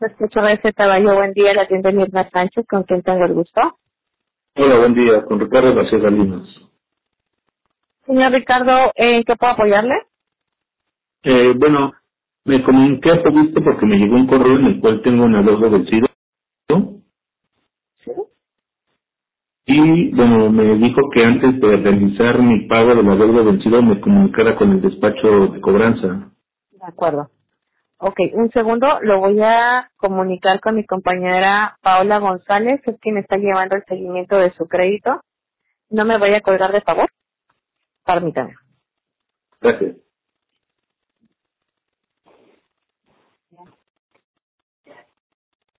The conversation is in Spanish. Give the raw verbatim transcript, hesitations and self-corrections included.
Escucho ese caballo, buen día, la tienda Mirna Sánchez, con quien tengo el gusto. Hola, buen día, con Ricardo García Salinas. Señor Ricardo, ¿en qué puedo apoyarle? Eh, bueno, me comuniqué hace visto porque me llegó un correo en el cual tengo una deuda vencida, ¿no? Sí. Y bueno, me dijo que antes de realizar mi pago de la deuda vencida me comunicara con el despacho de cobranza. De acuerdo. Ok, un segundo, lo voy a comunicar con mi compañera Paola González, que es quien está llevando el seguimiento de su crédito. No me vaya a colgar, de favor. Permítame. Gracias.